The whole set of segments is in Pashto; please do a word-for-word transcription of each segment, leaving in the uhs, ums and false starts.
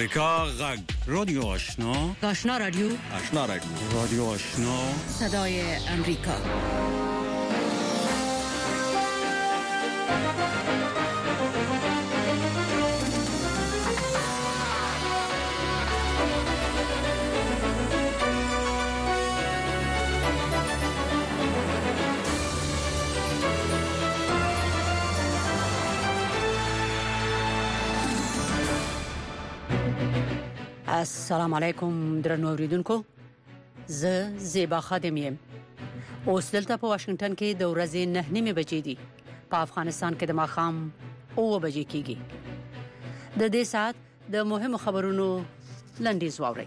امریکا غږ رادیو آشنا آشنا رادیو آشنا رادیو رادیو آشنا صدای امریکا. السلام علیکم درنو اوریدونکو، زه زیبا خادم یم. اوس دلته په واشنگټن کې د ورځې نه نیمه بجې دي. په افغانستان کې د ماښام اوه بجې کېږي. د دې سات د مهمو خبرونو لنډیز واورئ.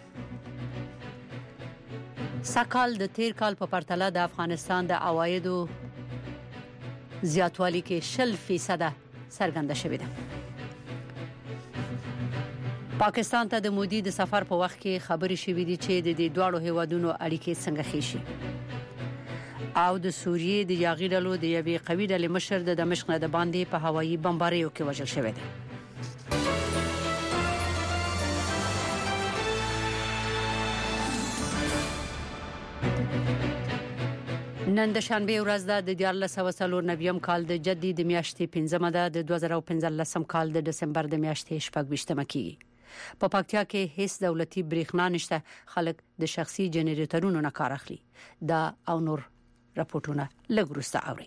سکهال د تیر کال په پرتله د افغانستان د عوایدو زیاتوالی کې شل فیصد څرګنده شوې ده. پاکستان ته د مودي د سفر په وخت کې خبري شوې دي چې د دې دوه هیوادونو اړیکې څنګه خېشي. او د سوریې د یاغي ډلو د یوې قوي ډلې مشر د دمشق نه د باندې په هوایي بمباریو کې وژل شوی دی. نن د شنبه ورځ ده. د دیارلس سوه څلور نوي کال د جدي د میاشتې پنځمه ده. د دوه زره پنځلس کال د دسمبر د میاشتې شپږ ویشتمه کېږي. په پکتیا کې هیڅ دولتي بریښنا نشته. خلک د شخصي جنریټرونو نه کار اخلي. دا او نور راپورټونه لږ وروسته اوري.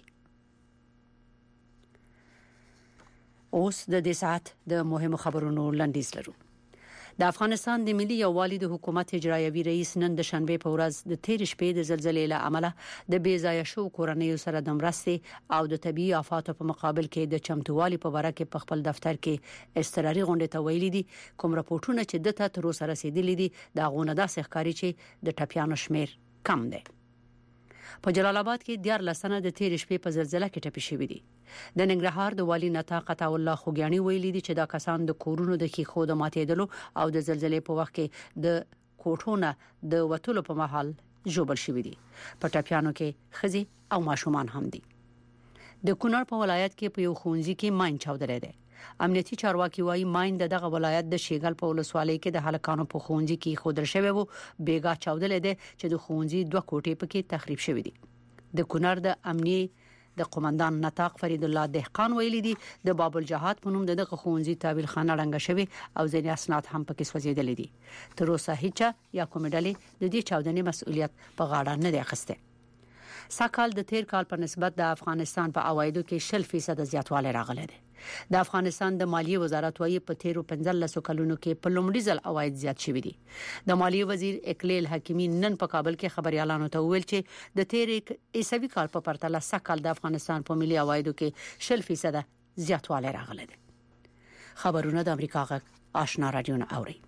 اوس د دې ساعت د مهمو خبرونو لنډیز لرو. د افغانستان د ملي یووالي د حکومت اجرایوي رئیس نن د شنبه په ورځ د تیر شپې د زلزلې له امله د بې ځایه شو کورنیو سره د مرستې او د طبي آفاتو په مقابل کې د چمتووالي په اړه کې په خپل دفتر کې اضطراري غونډه ته ویلي دي. کوم راپورټونه چې دته تر اوسه رسیدلي دي د غونډه داسې ښکاري چې د ټپيانو شمیر کم دی. په جلال آباد کې دیار لسنه د تیر شپې په زلزلہ کې ټپي شوی دي. د ننګرهار د والی نطاق عطا الله خوګیانی ویلي دي چې دا کسان د کورونو د خېخو د ماتېدلو او د زلزلې په وخت کې د کوټونه د وټولو په مهال جوړ شوی دي. په ټپيانو کې خزي او ماشومان هم دي. د کونړ په ولایت کې په یو ښوونځي کې ماین چاودره ده. امنیتي چارواکي وايي ماین دغه ولایت د شیګل په ولسوالۍ کې د هلکانو په ښوونځي کې خودر شوی وو. بیګا چاودل ده چې د ښوونځي دوه کوټې پکې تخریب شوې دي. د کونړ د امنیي د قومندان نطاق فرید الله دهقان ویلي دي د باب الجهاد په نوم دغه ښوونځي تعویل خانه رنګ شوی او ځینې اسناد هم پکې سوځېدلې دي. تر اوسه هیڅ یا کوم ډلې د دې چاودنې مسؤلیت په غاړه نه دی اخیسته. سکهال د تیر کال په نسبت د افغانستان په عوایدو کې شل فیصد زیاتوالی راغلی دی. د افغانستان د مالیې وزارت وايي په تیرو پنځلس کلونو کې په لومړي ځل عواید زیات شوي دي. د مالیې وزیر اکلیل حکیمی نن په کابل کې خبريالانو ته ویل چې د تیر عیسوي کال په پرتله سکهال د افغانستان په ملي عوایدو کې شل فیصد زیاتوالی راغلی دی. خبرونه د امریکا غږ آشنا رادیو نه اوري.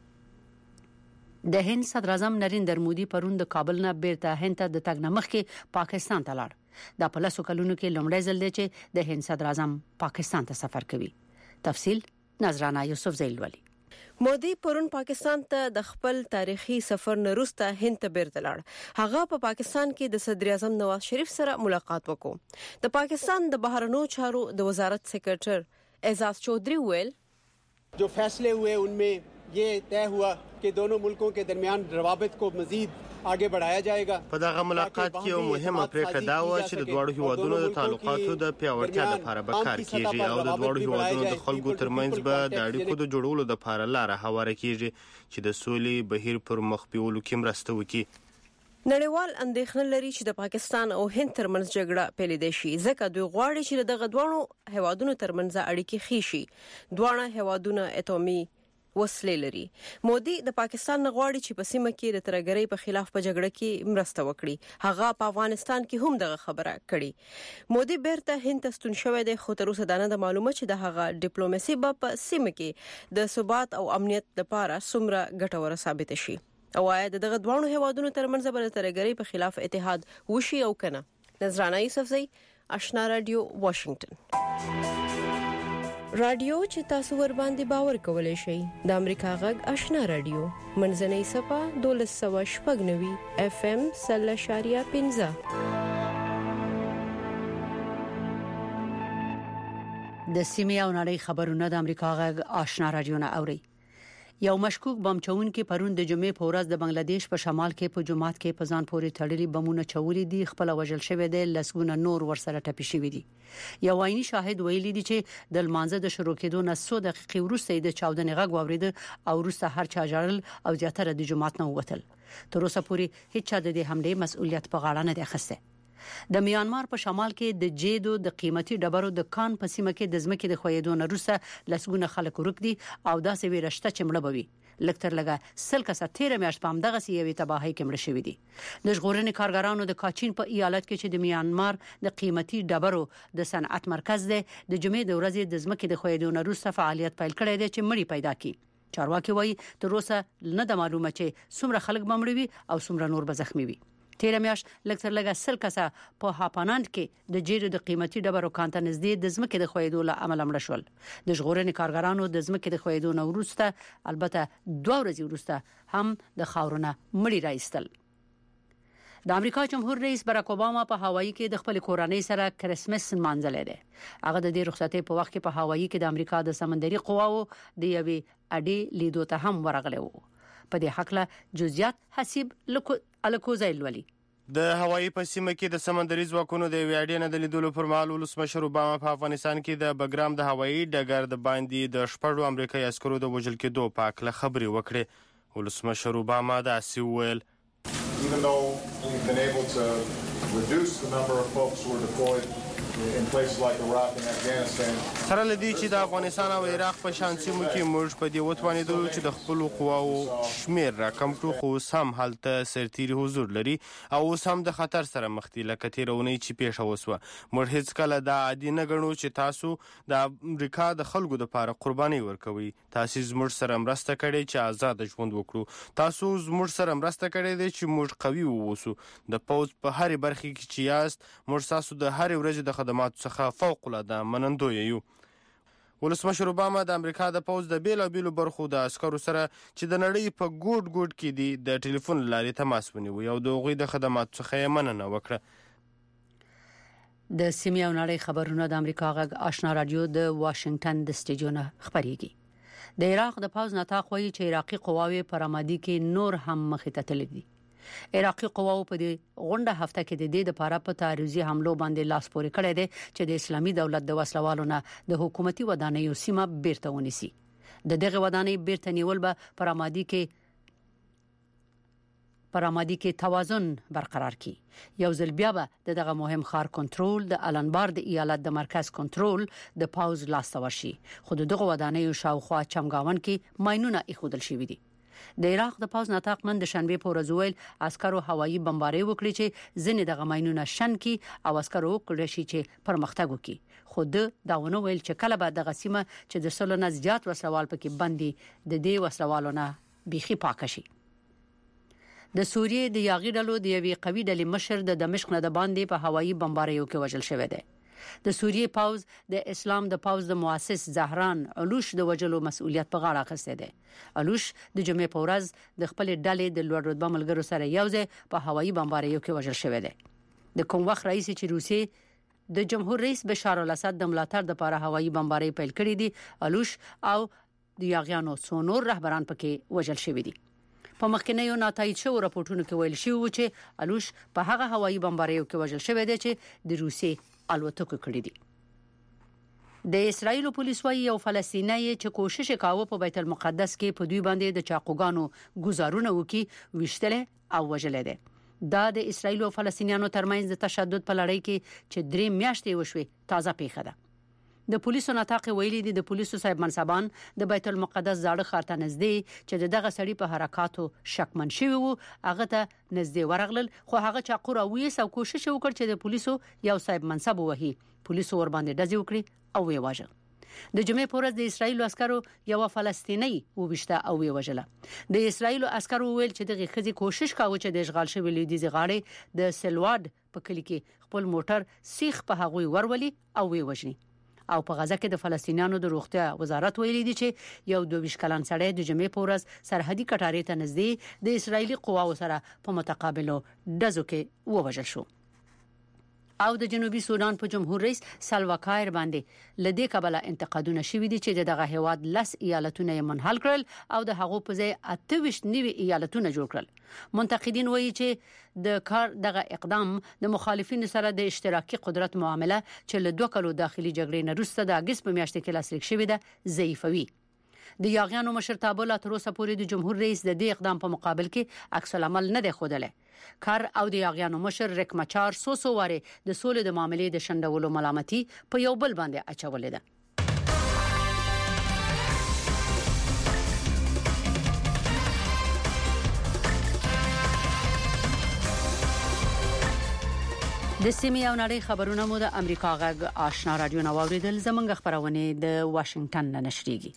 د هند صدر اعظم نریندر مودي پرون د کابل نه بیرته هند ته د تګ نه مخکې پاکستان ته لاړ. دا په لسو کلونو کې لومړی ځل دی چې د هند صدر اعظم پاکستان ته سفر کوي. تفصیل نظرانه یوسف زیل ولی. مودي پرون پاکستان ته د خپل تاریخي سفر نه وروسته هند ته بیرته لاړ. هغه په پا پاکستان کې د صدر اعظم نواز شریف سره ملاقات وکړ. د پاکستان د بهرنیو چارو د وزارت سیکریټر اعزاز چودھری ویل جو فیصلے ہوئے ان میں یہ طے ہوا کہ دونوں ملکوں کے درمیان روابط کو مزید آگے بڑھایا جائے گا. په دغه ملاقات کې یو مهمه پریکړه دا و چې د دوه هیوادونو د تعلقاتو د پیاوړتیا لپاره به کار کیږي او د دوه هیوادونو د خلکو ترمنځ به د اړیکو د جوړولو لپاره لاره هواره کیږي چې د سولې بهیر پر مخ بیولو کې مرسته وکړي. نړیوال اندېښنه لري چې د پاکستان او هند ترمنځ جګړه پیلېدای شي ځکه دوی غواړي چې دغه دوه هیوادونو ترمنځ اړیکې ښې شي. دوه هیوادونه اټومي وسلې لري. مودي د پاکستان غواړي چې په سیمه کې د ترګرۍ په خلاف په جګړه کې مرسته وکړي. هغه په افغانستان کې هم دغه خبره کړي. مودي بیرته هند ته ستون شوی دی خو تر اوسه دا نه د معلومه چې د هغه ډیپلوماسي په سیمه کې د ثبات او امنیت لپاره څومره ګټوره ثابت شي. او آیا دغه دوه هیوادونو ترمنځ به د ترګرۍ په خلاف اتحاد وشي او کنه. نظرانه یوسف زی آشنا رادیو واشنگټن. رادیو چې تاسو ور باندې باور کولای شئ د امریکا غږ آشنا رادیو منځنۍ صفه دولس سوه شپږ نوي اف ام سل شاریه پنځه. د سیمې او نړۍ خبرونه د امریکا غږ آشنا رادیو نه اوري. یو مشکوک بم چونکي پرون د جمعې په ورځ د بنگلاديش په شمال کې په جمعات کې په ځان پورې تړلي بمونه چولې دي خپل وژل شوی دی لسګونه نور ورسره ټپي شوی دي یو عیني شاهد ویلي دی چې د لمانځه د شروع کېدو نه څو دقیقې وروسته د چاودنې غږ واورېد او وروسته هر چا ژړل او زیاتره د جمعات نه ووتل تر اوسه پورې هیڅ چا د دې حمله مسؤلیت په غاړه نه دی اخیسته د میانمار په شمال کې د جیدو د قیمتي ډبرو د کان په سیمه کې د ځمکې د خویدو نه وروسته لسګونه خلک ورک دي او داسې ویرشته چې مړه بوي لکتر لګه سل کسه تیر میاشت په همدغه سیوي تباہي کې مړه شوی دي د ژغورنې کارګرانو د کاچین په ایالت کې چې د میانمار د قیمتي ډبرو د صنعت مرکز دی د جمعې د ورځې د ځمکې د خویدو نه وروسته فعالیت پیل کړی دی چې مړی پیدا کړي چارواکي وایي تر اوسه نه د معلومه چې څومره خلک بمړوي او څومره نور به زخمی وي تیر میاشت لکتر لګه سل کسه په هاپاناند کې د جیرو د قیمتي ډبرو کانته نږدې د ځمکې د خویدو له امله مړه شول د ژغورنې کارګرانو د ځمکې د خویدو نه وروسته البته دوه ورځې وروسته هم د خاورونه مړی راایستل د امریکا جمهور رئیس باراک اوباما په هوایي کې د خپل کورنۍ سره کرسمس منځلې ده هغه د دې رخصتۍ په وخت کې په هوایي کې د امریکا د سمندري قواو د یوې اډې لیدو ته هم ورغلی وو په دې حق له جزئیات حسیب لکو الکوزایل ولی د هوایي په سیمه کې د سمندري ځواکونو د ویاړې نه د لیدلو پر مهال ولسمشر اوباما په افغانستان کې د بګرام د هوایي ډګر د باندې د شپږو امریکایي عسکرو د وژل کېدو په اړه خبرې وکړې ولسمشر اوباما داسې وویل Even though we've been able to reduce the number of folks who are deployed in places like Iraq and Afghanistan. سره لدی چې د افغانستان او عراق په شان سیمو کې موږ په دې وتوانیدو چې د خپل قواو شمیر راکم کړو خو سم حالته سرتيري حضور لري او اوس هم د خطر سره مخ دي لکه تیرونی چې پیښه وسوه موږ هیڅ کله دا عادي نه ګڼو چې تاسو د امریکا د خلکو لپاره قرباني ورکوي تاسو زموږ سره مرسته کړې چې آزاد ژوند وکړو تاسو زموږ سره مرسته کړې دي چې موږ قوي ووسو د پوز په هر برخه کې چې یاست موږ تاسو د هر ورځې د خدماتو څخه فوق العاده منندوی یو ولسمشر اوباما د امریکا د پوز د بیلو بیلو برخو د عسکرو سره چې د نړۍ په ګوټ ګوټ کې دي د ټلیفون لارې تماس ونیوي او د هغوی د خدماتو څخه یې مننه وکړه د سیمې او نړۍ خبرونه د امریکا غږ آشنا رادیو د واشنگټن د سټډیو نه خبريږي د عراق د پوز نتاق وایي چې عراقي قواوې پر آمادي کې نور هم مخې ته تللي دي عراقي قواو په دې غونډه هفته کې د دې لپاره په تعرضي حملو باندې لاس پورې کړی دی چې د اسلامي دولت د وسلوالو نه د حکومتي ودانیو سیمه بیرته ونیسي د دغه ودانۍ بیرته نیول به پر آمادي کې پر آمادي کې توازن برقرار کړي یو ځل بیا به دغه مهم خار کنټرول د الانبار د ایالت د مرکز کنټرول د پاوز لاس ته ورشي خو دغه ودانیو شاوخوا چمګاون کې ماينونه ایښودل شوي دي د عراق د پاوز نتاق نن د شنبه په ورځ ویل عسکرو هوایي بمباري وکړي چې ځنې د غماینونه شن کی او عسکرو کړی شي چې پرمختګ وکړي خو د داونه ویل چې کله به د غسیمه چې د سلو نه زیات وسوال پکې باندې د دې وسوالو نه بيخي پاک شي د سوریې د یاغي ډلو د یوې قوي ډلې مشر د دمشق نه د باندې په هوایي بمباریو کې وژل شوی دی د سوریې پاوز د اسلام د پاوز د مؤسس زهران علوش د وجلو مسؤلیت په غاړه اخیسته دی علوش د جمعې په ورځ د خپل ډلې د لوړ رتبه ملګرو سره یوځای په هوایي بمباریو کې وژل شوی دی د کوم وخت رئیس چې روسي د جمهور رئیس بشار الاسد د ملاتړ لپاره هوایي بمباری پیل کړې دي علوش او د یاغیانو څونور رهبران پکې وژل شوی دي په مخکنیو ناتایید شو راپورټونو کې ویل شوی و چې علوش په هغه هوایي بمباریو کې وژل شوی دی چې د روسي الوتکو کړی دي د اسرایل پولیس وايي یو فلسطینی چې کوشش کاوه په بیت المقدس کې په دوی باندې د چاقوګانو گزارونه وکي وشتله او وژل دي دا د اسرایل او فلسطینیانو ترمنځ د تشدد په لړۍ کې چې درې میاشتې وشوي تازه پیښه ده د پولیسو نتاق ویلي دي د پولیسو صاحب منصبان د بیت المقدس زاړه ښار ته نږدې چې دغه سړی په حرکاتو شکمن شوی وو هغه ته نږدې ورغلل خو هغه چاقو راوېس او کوشش وکړ چې د پولیسو یو صاحب منصب وهي پولیسو ور باندې ډزې وکړي او وی واژه د جمعې په ورځ د اسرایل عسکرو یو فلسطینی وبښته او وی وژله د اسرایل عسکرو ویل چې دغه خزي کوشش کاوه چې د اشغال شوی لیديزي غاړي د سلواد په کلی کې خپل موټر سیخ په هغوی ورولي او وی وژني او په غزه کې د فلسطینیانو د روغتیا وزارت ویلي دی چې یو دوه کلن سړی د جمعې په ورځ سرحدي کټارې ته نږدې د اسرایلی قواو سره په متقابلو ډزو کې ووژل شو او د جنوبي سودان په جمهور رئیس سلوا کایر باندې لدې کبله انتقادونه شوي دي چې دغه هیواد لس ایالتونه منحل کړل او د هغو په ځای اته ویشت نوي ایالتونه جوړ کړل. منتقدین وایي چې د کار دغه اقدام د مخالفینو سره د اشتراکي قدرت معامله چې له دوه کلو داخلي جګړې نه وروسته د اگست په میاشت کې لاسلیک شوې ده ضعیفوي. د یاغیانو مشرتابه لا تر اوسه پورې د جمهور رئیس د دې اقدام په مقابل کې عکس العمل نه دی ښودلی. کار او د یاغیانو مشر ریک مچار سو سو واره د سولې د معاملې د شندولو ملامتي په یو بل باندې اچولې ده. د سیمې او نړۍ خبرونه مو د امریکا غږ آشنا رادیو نو اوریدل. زمونږ خبرونه د واشنگټن نه نشریږي.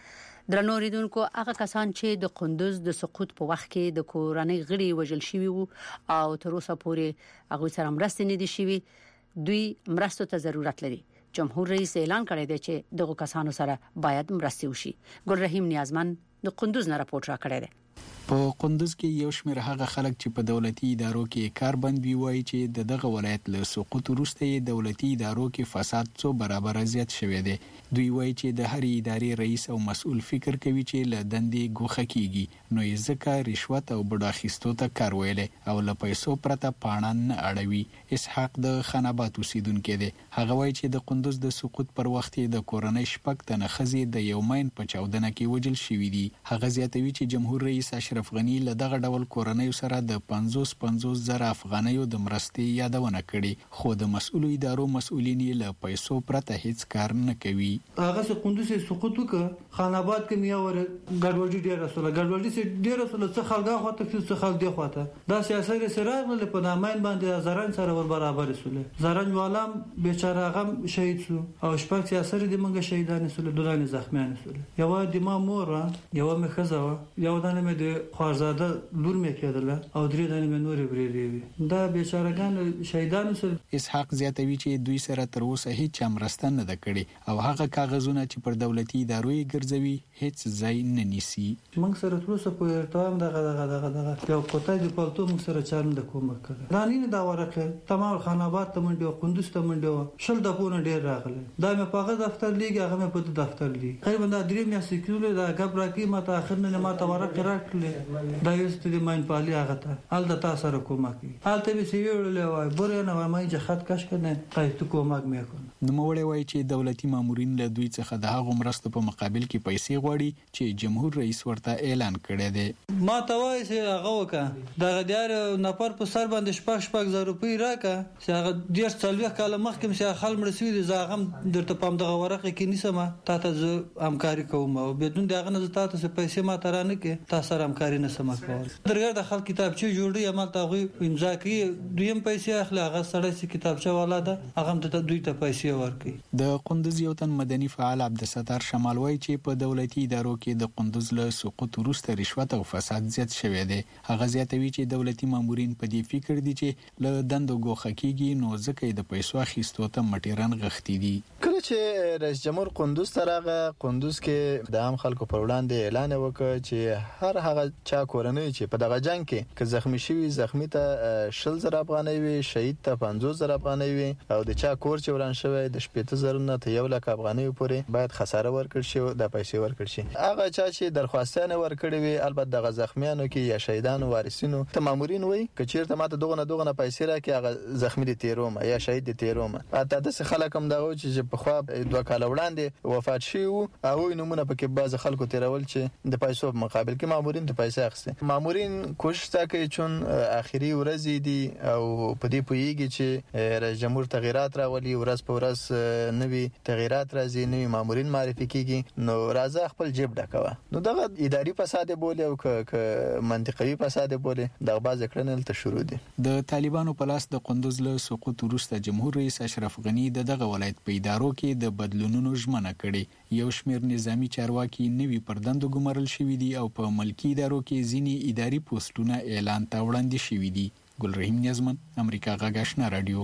درنو ریدونکو، هغه کسان چې د قندوز د سقوط په وخت کې د کورنۍ غړي وژل شوي وو او تر اوسه پورې هغه سره مرستې نه دي شوي، دوی مرستو ته ضرورت لري. جمهور رئیس اعلان کړی دی چې دغه کسانو سره باید مرستې وشي. ګل رحیم نیازمن د قندوز نه راپورټ را کړی دی. په قندوز کې یو شمېر هغه خلک چې په دولتي ادارو کې کار بند وی وایي چې د دغه ولایت له سقوط وروسته دولتي ادارو کې فساد څو برابر زیات شوی دی. دوی وایي چې د هر ادارې رئیس او مسؤل فکر کوي چې له دندې ګوښه کیږي، نو یې ځکه رشوت او بډا اخیستو ته کار ویلې او له پیسو پرته پاڼه نه اړوي. اسحاق د خاناباد اوسیدونکی دی. هغه وایي چې د قندوز د سقوط پر وخت د کورنۍ شپږ تنه ښځې د یو ماین په چاودنه کې وژل شوي دي. هغه زیاتوي چې جمهور رئیس اشرف غنی له دغه ډول کورنۍ سره د پنځوس پنځوس زره افغانیو د مرستې یادونه کړې، خو د مسؤلو ادارو مسؤلین له پیسو پرته هیڅ کار نه کوي. هغه څه قندوز سقوط وکړ، خاناباد کې میا ور ګډوډي ډیره سره ګډوډي سره ډیره سره څه خلګه خواته څه خل دی خواته دا سیاسي سره له په نامین باندې زران سره ور برابر سول. زران والام بیچاره غم شهید شو او شپږ سیاسي د منګه شهیدان سول، دولان زخمیان سول. یو د ما مور یو مې خزه یو دانه مې د خوازاده لور مې کېدله او درې دانې مې نورې بریدې دا بیچارهګان شهیدان سول. اسحاق زیاتوي چې دوی سره تر اوسه هیڅ مرسته نه ده کړې او هغه کاغذونه چې پر دولتي ادارو یې ګرځوي هیڅ ځای نه نیسي. موږ سره تر اوسه په ارتام دغه دغه دغه دغه یو کوټه د پالتو موږ سره چارم د کومه کړ. دا نه دا ورکه تمام خاناباد ته منډه او قندوز ته منډه شل د پونه ډیر راغله. دا مې په هغه دفتر لیګ هغه مې په دفتر لیګ تقریبا دا درې میاشتې کېږي دا غبره کې ما ته اخر نه ما ته ورکه راکړل. دا یو ستې ماین پالي هغه ته ال د تاسو سره کومه کوي الته به سی ویلې وای بورې نه ما یې خط کش کنه قایته کومه مې کوم. نو موړې وای چې دولتي مامورین له دوی څخه د هغو مرستو په مقابل کې پیسې غواړي چې جمهور رئیس ورته اعلان کړی دی. ما ته وای چې هغه وکړه دغه دیار نفر په سر باندې شپږ شپږ زره روپۍ راکا چې هغه ډیر څلوي کاله مخکې چې خل مړ شوی دي زاغم درته پام دغه ورقه کې نیسم تا ته زه همکاري کوم او بدون دغه نه تاسو ته پیسې ما ترانه کې تاسو سره همکاري نه سم کول. درګر د خلک کتابچه جوړي عمل ته غوي امضا کوي دویم پیسې اخلي هغه سره چې کتابچه والا ده هغه ته دوی ته پیسې ورکړي. د قندوز یو تن مدني فعال عبدالستار شمال وایي چې په دولتي ادارو کې د قندوز له سقوط وروسته رشوت او فساد زیات شوی دی. هغه زیاتوي چې دولتي مامورین په دې فکر دي چې له دندو ګوښه کیږي نو ځکه د پیسو اخیستو ته مټیران غښتي دي. کله چې رئیس جمهور قندوز ته راغی قندوز کې د عام خلکو پر وړاندې اعلان وکړ چې هر هغه چا کورنۍ چې په دغه جنگ کې که زخمی شوی زخمی ته شل زره افغانۍ وي شهید ته پنځوس زره افغانۍ وي او د چا کور چې وران شوی د شپږ زره نه ته یو لک افغانۍ پورې باید خساره ورکړ شي او د پیسې ورکړ شي. هغه چا چې درخواستونه ورکړي وي البته دغه زخمیانو کې یا شهیدانو وارثینو ته مامورین وي که چیرته ماته دغه نه دغه نه پیسې راکړي هغه زخمی دي تیروم یا شهید دي تیروم. اته د خلک هم دغه چې په خوا دوه کال وړاندې وفات شي او نمونه پکې باز خلکو تیرول چې د پیسو په مقابل کې مامورین ته پیسې اخستي. مامورین کوشش کوي چون اخیری ورځې دي او په دې پویږي چې رئیس جمهور تغیرات راولي ورځ په ورځ نوي تغیرات راځي نوي مامورین معرفي کیږي نو راځه خپل جیب ډکوه. نو دغه اداري فساد بوله او ک منطقوي فساد بوله دغه باز کړنل ته شروع دي. د طالبانو په لاس د قندوز له سقوط وروسته جمهور رئیس اشرف غنی د دغه ولایت په ادارو کې د بدلونونو ژمنه کړې. یو شمېر نظامی چارواکي نوي پردندو ګمارل شوي دي او په ملکی ادارو کې ځینې اداري پوسټونه اعلان ته وړاندې شوي دي. ګل رحیم نیازمن امریکا غږ آشنا رادیو.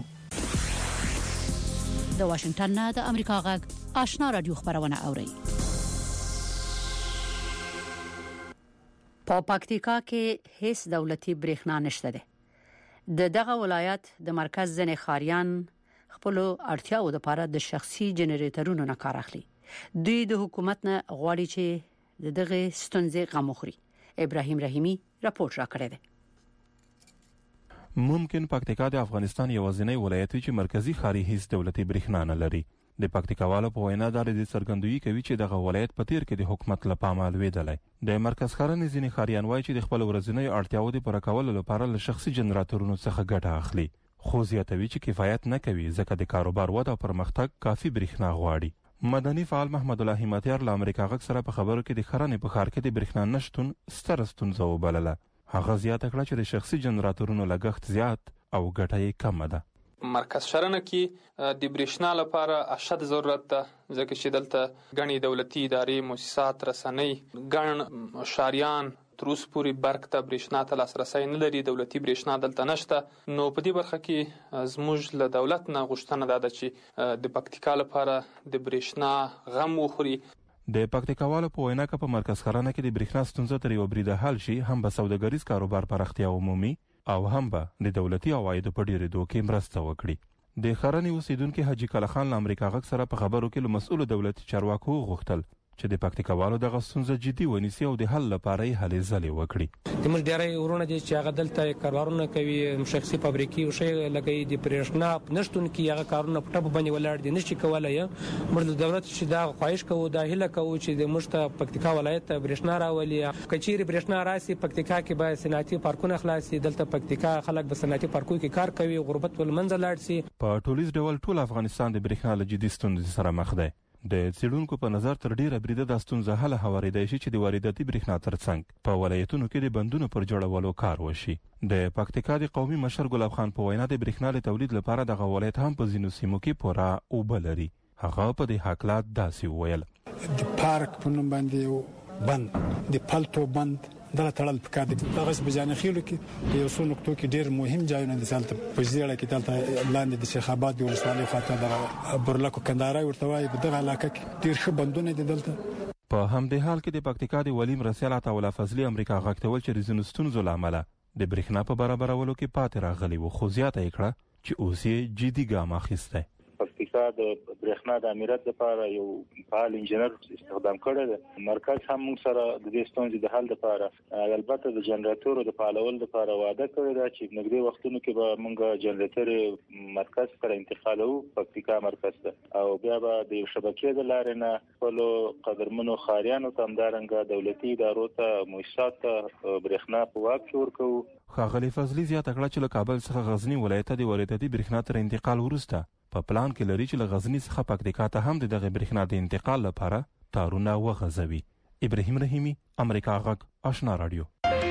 د واشنگټن نه د امریکا غږ آشنا رادیو خبرونه اوري. په پکتیکا کې هیڅ دولتي برېښنا نشته ده. د دغه ولایت د مرکز ځنې خاریان خپل اړتیاو لپاره د شخصي جنریټرونو نه کار اخلي. دوی د حکومت نه غواړي چې دغه ستونزې غم وخوري. ابراهیم رحیمی راپور را کړی دی. ممکن پکتیکا د افغانستان یوازینی ولایت چې مرکزی خاري هیڅ دولتي برېښنا نه لري. د پکتیکاوالو په وینا دا د څرګندوي کوي چې دغه ولایت په تیر کې د حکومت لپاره لویدلای. د مرکز خارنې ځینې خاریان وایي چې د خپل ورځنی اړتیاو د پوره کولو لپاره له شخصي جنراتورونو څخه ګټه اخلي. خو زیاتوي چې کفایت نه کوي ځکه د کاروبار وده او پرمختګ کافي برېښنا غواړي. مدني فعال محمد الله همتیار له امریکا غږ سره په خبرو کې د خرنې په ښار کې د برېښنا نشټون ستره ستونزه وبلله. هغه زیاته کړه چې د شخصي جنراتورونو لګښت زیات او ګټه یې کمه ده. مرکز شرنه کې د برېښنا لپاره اشد ضرورت ده ځکه چې دلته غني دولتي ادارې مؤسسات رسنۍ ګڼ شاریان تر اوسه پورې برق ته برېښنا ته لاسرسی نه لري. دولتي برېښنا دلته نشته. نو په دې برخه کې زموږ له دولت نه غوښتنه ده چې د پکتیکا لپاره د برېښنا غم وخوري. د پکتیکاوالو په وینا کې په مرکز خرانه کې د برېښنا ستونزه تر یو بریده حل شي هم به سوداګریز کاروبار پراختیا عمومي او هم به د دولتي عوایدو په ډیرېدو کې مرسته وکړي. د خرنې اوسیدونکو حاجی کله خان له امریکا غږ سره په خبرو کې له مسؤل دولتي چارواکو غوښتل چې د پکتیکاوالو دغه ستونزه جدي ونیسي او د حل لپاره یې هلې ځلې وکړي. د موږ ډېری ورونه دي چې هغه دلته کاروبارونه کوي شخصي فابریکې او شی لګي د برېښنا نشتون کې هغه کارونه په ټاپ باندې ولاړ دي نشي کولای. موږ د دولت چې دا خواهش کوو دا هله کوو چې د موږ ته پکتیکا ولایت برېښنا راولي. کچېری برېښنا راسي پکتیکا کې به صنعتي پارکونه خلاصي. دلته پکتیکا خلک به صنعتي پارکونو کې کار کوي غربت ول منځ لاړ سي. په ټولیز ډول ټول افغانستان د برېښنا له جدي ستونزې سره مخ دی. د څېړونکو په نظر تر ډیره بریده د ستونزه حل هواریدای شي چې د وارداتي برېښنا ترڅنګ په ولایتونو کې د بندونو پر جوړولو کار وشي. د پکتیکا د قومي مشر ګلاب خان په وینا د برېښنا د تولید لپاره د ولایت هم په ځینو سیمو کې پوره اوبه لري. هغه په دې حالات داسې وویل: د پارک په نوم باندې بند د پلتو بند دا تړل پکار دي. دغه بجانه خېلو کې د یو څو نقطو کې ډېر مهم ځایونه دي. سالته په ځیړه کې دلته لاندې د شیخ آباد د ولسوالۍ خاطر د برلکو کندهارای ورته وایي په دغه علاقه کې ډېر ښه بندونه دي. دلته په همدې حال کې د پکتیکا د ولیم رسول عطا فضلي امریکا غږ ته ول چې ریزونو ستونزو لامل د برېښنا په برابرولو کې پاتې راغلي و خو زیاته یې کړه چې اوس یې جدي ګام اخیسته. پکتیکا د برېښنا د امنیت لپاره یو فعال انجنیر استخدام کړی دی. مرکز هم موږ سره د دې ستونزې د حل لپاره البته د جنراتورو د فعالولو لپاره وعده کړې ده چې نږدې وختونو کې به موږ جنراتور مرکز سره انتقالوو پکتیکا مرکز ته او بیا به د شبکې د لارې نه خپلو قدرمنو خاریانو ته همدارنګه دولتي ادارو ته مؤسسات ته برېښنا په واک کې ورکوو. ښاغلي فضلي زیاته کړه چې له کابل څخه غزني ولایت ته د وارداتي برېښنا تر انتقال وروسته په پلان کې لري چې له غزني څخه پکتیکا ته هم دغه برېښنا د انتقال لپاره تارونه وغځوي. ابراهیم رحیمی امریکا غږ آشنا رادیو.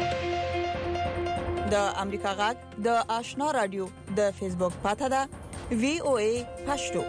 د امریکا غږ د آشنا رادیو د فیسبوک پاڼه ده وی او ای پښتو.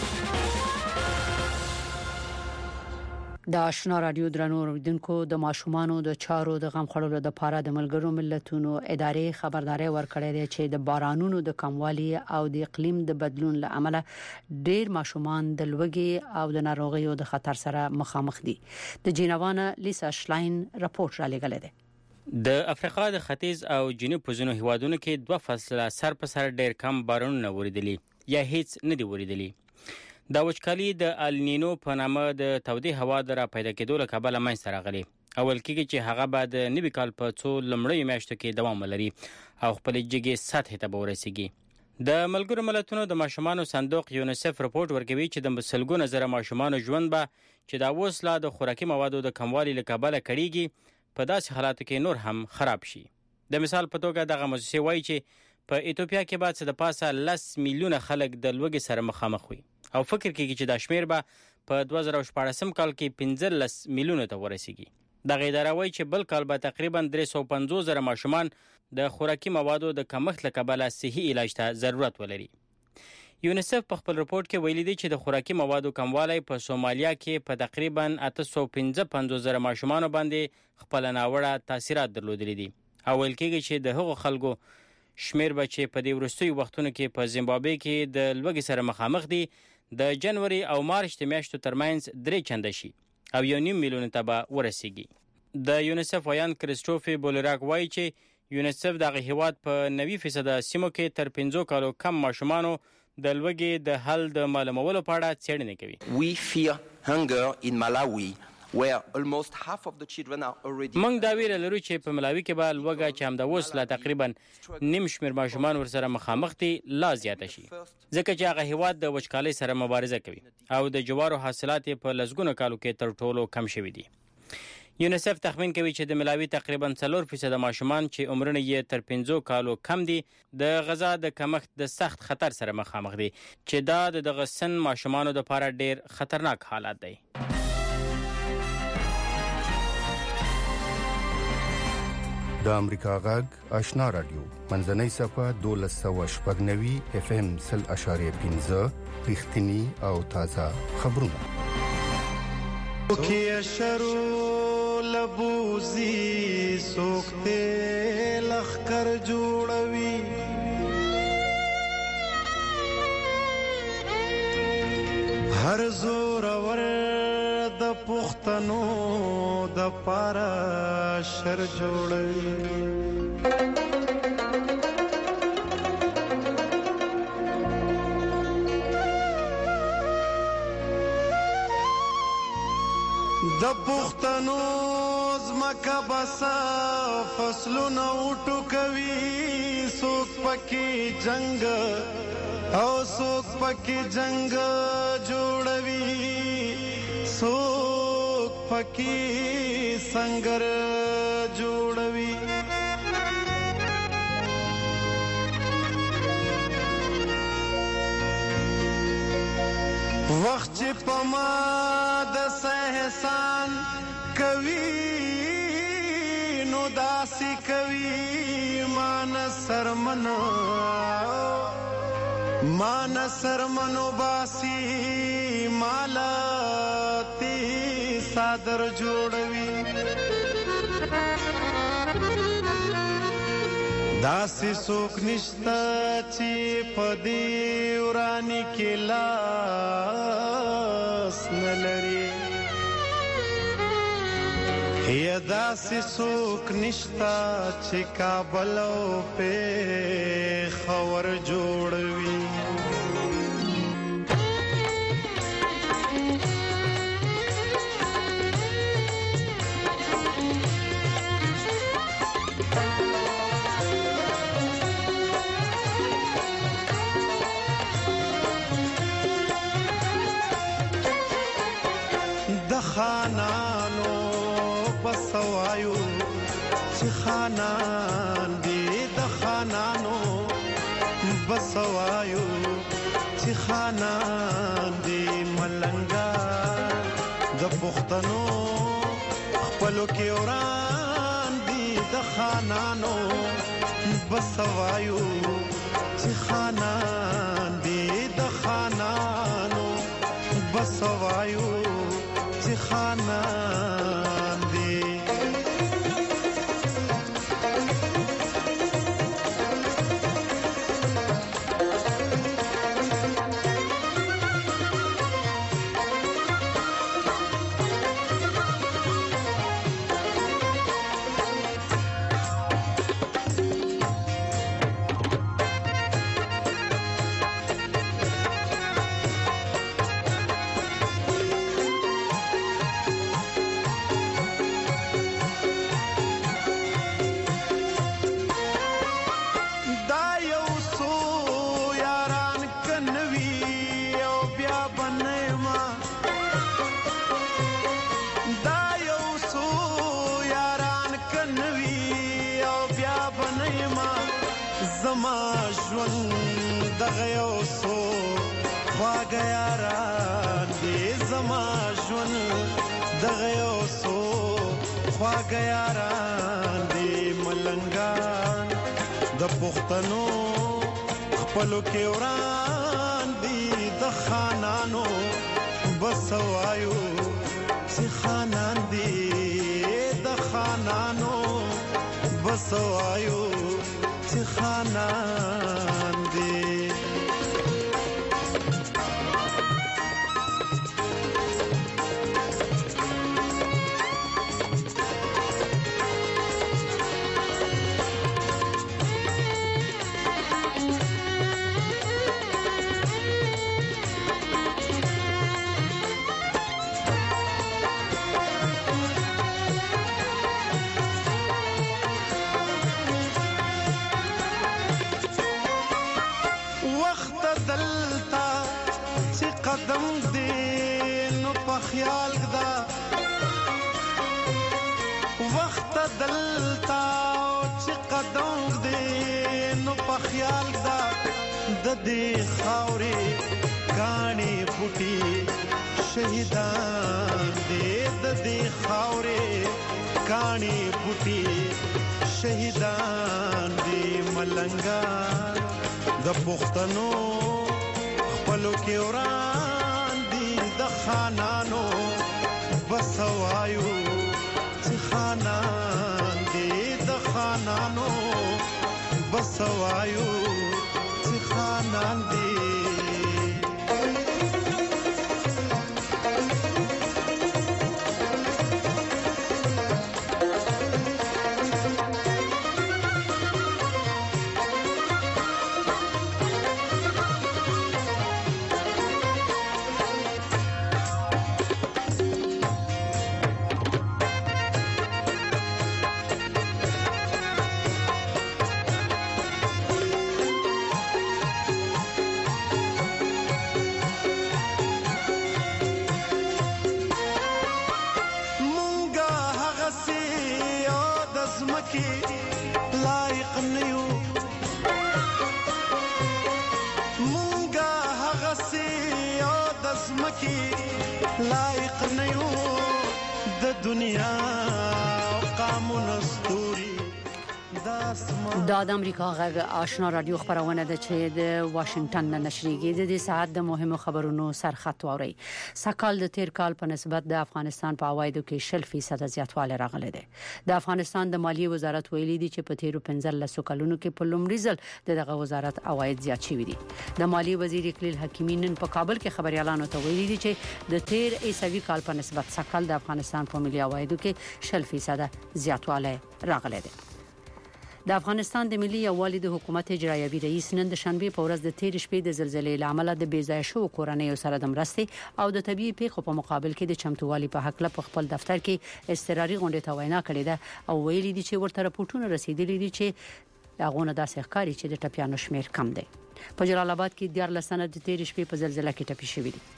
د آشنا رادیو درنو اوریدونکو د ماشومانو د چارو د غم خړولو د پاره د ملګرو ملتونو ادارې خبرداري ورکړې ده چې د بارانونو د کموالي او د اقلیم د بدلون له امله ډېر ماشومان د لوګي او د ناروغیو د خطر سره مخامخ دي. د جنیوا لیسا شلاین راپور را لګل دي. د افریقا د ختیځ او جنوب په ځینو هیوادونو کې دوه فصله سر په سر ډېر کم بارانونه وریدلي یا هیڅ نه دی وریدلي. دا وچکالي د النینو په نامه د تودې هوا د را پیدا کېدو له کبله منځته راغلي. اول کېږي چې هغه بعد نوي کال په څو لومړیو میاشتو کې دوام ولري او خپل جګې سطح ته به ورسیږي. د ملګرو ملتونو د ماشومانو صندوق یونیسف رپورټ ورکوي چې د سلګونو زره ماشومانو ژوند به چې دا اوس لا د خوراکي موادو د کموالي له کبله کړيږي په داسې حالاتو کې نور هم خراب شي. د مثال په توګه دغه مؤسسه وایي چې په ایتوپیا کې بعد څه د پاسه لس میلیونه خلک د لوږې سره مخامخ وي او فکر کوي چې دا شمیر به په دوه زره شپاړسم کال کې پنځلس میلیونه ته ورسیږي. دغه اداره وایي چې بل کال به تقریبا درې سوه پنځوس زره ماشومان د خوراکي موادو د کمښت له کبله صحي علاج ته ضرورت ولري. یونیسف په خپل رپورټ کې ویلي دی چې د خوراکي موادو کموالی په سومالیا کې په تقریبا اته سوه پنځه پنځوس زره ماشومان باندې خپل ناوړه تاثیرات درلودلي دي. او ویل کېږي چې د هغو خلکو شمیر به چې په دې وروستیو وختونو کې په زیمبابوې کې د لوږې سره مخامخ دي د جنوري او مارچ د میاشتو ترمنځ درې چنده شي او یو نیم میلیون ته به ورسیږي. د یونیسف ویان کریسټوفي بولراک وایي چې یونیسف دغه هیواد په نوي فیصد سیمو کې تر پنځو کالو کم ماشومانو د لوږې د حل د معلومولو په اړه څېړنې کوي. We fear hunger in Malawi where almost half of the children are already. موږ دا ویره لرو چې په ملاوي کې به لوږه چې همدا اوس لا تقریبا نیم شمېر ماشومان ورسره مخامخ دي لا زیاته شي ځکه چې هغه هیواد د وچکالۍ سره مبارزه کوي او د جوارو حاصلات په لسګونو کالو کې تر ټولو کم شوي دي. یونیسف تخمین کوي چې د ملاوي تقریبا څلور فیصد ماشومان چې عمرونه یې تر پنځو کالو کم دي د غذا د کمښت د سخت خطر سره مخامخ دي چې دا د دغه سن ماشومانو لپاره ډیر خطرناک حالت دی. د امریکا غږ آشنا رادیو منځنۍ صفه دولس سوه شپږ نوي اف ام سل اشاریه پنځه رښتینی او تازه خبرونه. کې شرو لبوزي سوکته لخر جوړوي هر زور ور د پښتنو د پارا شر جوړوي. د پښتنو زمکه بسا فصلونه وټو کوي څوک پکې جنگ او څوک پکې جنگ جوړوي څوک پکې سنگر جوړوي. وخت چې پما د سهسان کوي نو داسي کوي مان سرمنو مان سرمنو باسي مالا تی صادر جوړوي. داسې څوک نشته چې په دې وراني کې لاس نه لري یا داسې څوک نشته چې کابل او پېښور جوړوي. خانانو بسوایو چې خانان دی د خانانو بسوایو چې خانان دی ملنګا د پښتنو خپلو کې وران دی د خانانو بسوایو چې خانان دی د خانانو بسوایو خانان دی. پښتنو خپلو کې وران دي د خانانو بسوایو چې خانان دي د خانانو بسوایو چې خانان دي. ته دلتا چې قدم دې نو په خیال دا د دې خاورې کاڼي بوټي شهیدان دې د دې خاورې کاڼي بوټي شهیدان دې ملنګا د پښتنو خپلو کې وران دي د خانانو بسوایو چې خانان دې د خانانو بسوایو چې خانان دې دا د امریکا غږ آشنا رادیو خبرونه ده چې د واشنگټن نه نشریږي د دې ساعت د مهمو خبرونو سرخط ووري سکهال د تیر کال په نسبت د افغانستان په عوایدو کې شل فیصد زیاتوالی راغلی دی د افغانستان د مالیې وزارت ویلي دی چې په تیرو پنځلسو کلونو کې په لومړي ځل دغه وزارت عواید زیات شوي دي د مالیې وزیر اقلیل حکیمی نن په کابل کې خبريالانو ته ویلي دی چې د تیر عیسوي کال په نسبت سکهال د افغانستان په ملي عوایدو کې شل فیصد زیاتوالی راغلی دی د افغانستان د ملي یووالي د حکومت اجرایوي رئیس نن د شنبه په ورځ د تیر شپې د زلزلې لامل د بیځای شو کورنۍ سره د مرستې او د طبي پیښو په مقابل کې د چمتووالي په حق له خپل دفتر کې استراري غونډه ته وینا کړې ده او ویلي دي چې ورته راپورټونه رسیدلي دي چې داغونه داسې ښکاري چې د ټپیانو شمیر کم دی په جلال آباد کې د لسنه د تیر شپې په زلزلې کې ټپي شوی دي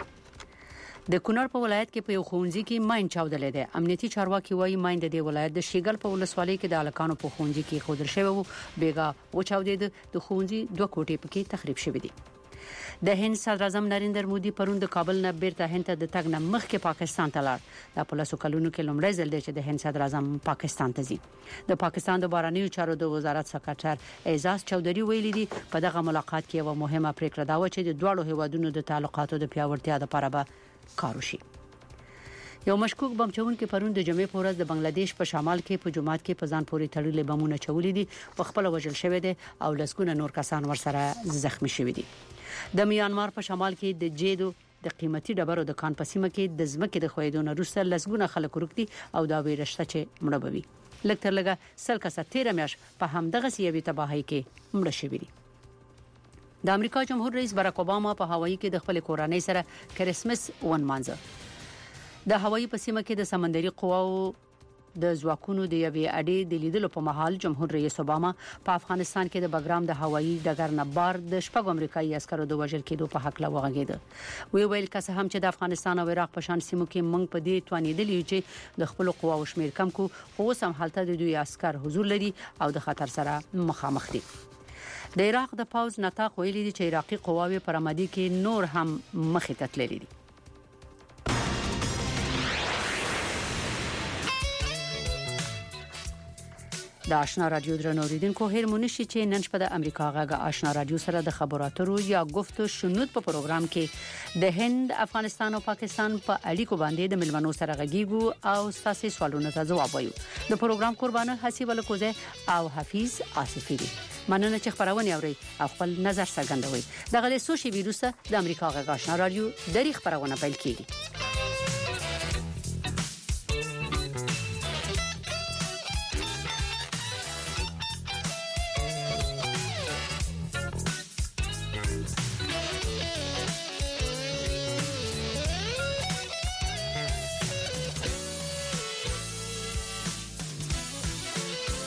د کونړ په ولایت کې په یو ښوونځي کې ماین چاودلې ده امنیتي چارواکي وایي ماین د دې ولایت د شیګل په ولسوالۍ کې د الکانو په ښوونځي کې خودر شوی وو بیګا و چاودید د ښوونځي دوه کوټې پکې تخریب شوې دي د هند صدر اعظم نریندر مودي پرون د کابل نه بیرته هند ته د تګ نه مخکې پاکستان ته لاړ د پولیسو کلونو کې لومړی ځل دی چې د هند صدر اعظم پاکستان ته ځي د پاکستان د بهرنیو چارو د وزارت سکرټر اعزاز چودھری ویلي دی په دغه ملاقات کې یو مهمه پریکړه دا و چې د دوه هیوادونو د تعلقاتو د پیاوړتیا لپاره به کار وشي یو مشکوک بم چون کې پرون د جمعې په ورځ د بنگلاديش په شمال کې په جمعات کې په ځان پورې تړلې بمونه چولې دي په خپل وجل شوی دي او لسګونه نور کسان ورسره زخمی شوی دي د میانمار په شمال کې د جیدو د قیمتي ډبرو د کان په سیمه کې د ځمکې د خویدو نه وروسته لسګونه خلک ورکتي او دا ویرشته چې مړه بوي لکه لګه سل کسه تیره میاش په همدغه سیوی تباہی کې مړه شوی دي د امریکا جمهور رئیس باراک اوباما په هوایي کې د خپل کورنۍ سره کریسمس ونمانځه د هوایي په سیمه کې د سمندري قواو د ځواکونو د یوې اډې د لیدلو په محل جمهور رئیس اوباما په افغانستان کې د بګرام د هوایي ډګر نه بار د شپږ امریکایي عسکرو د وژل کېدو په حق لا وغږېده وی ویل کسه هم چې د افغانستان او عراق په شان سیمو کې موږ په دې توانیدلی چې د خپل قواو شمیر کم کو خو سم حالت د دوی عسكر حضور لري او د خطر سره مخامخ دي د عراق د پاوز نتاق ویلي دي چې عراقي قواوې پر آمدي کې نور هم مخې ته تللي دي د آشنا رادیو درنو ریډونکو هر مونږ چې نن شپه د امریکا غږ آشنا رادیو سره د خبراتو یا گفتو شنود په پروګرام کې د هند افغانستان او پاکستان په اړیکو باندې د ملمنو سره غږیږو او تاسو سوالونو ته ځواب وایو د پروګرام قربانه حسیب الکوزه او حفیظ آصفی دي مننه چې خبرونه اوري او خپل نظر څرګندوي دغه له سوشي ویروسه د امریکا غږ آشنا رادیو د خبرونه پیل کیږي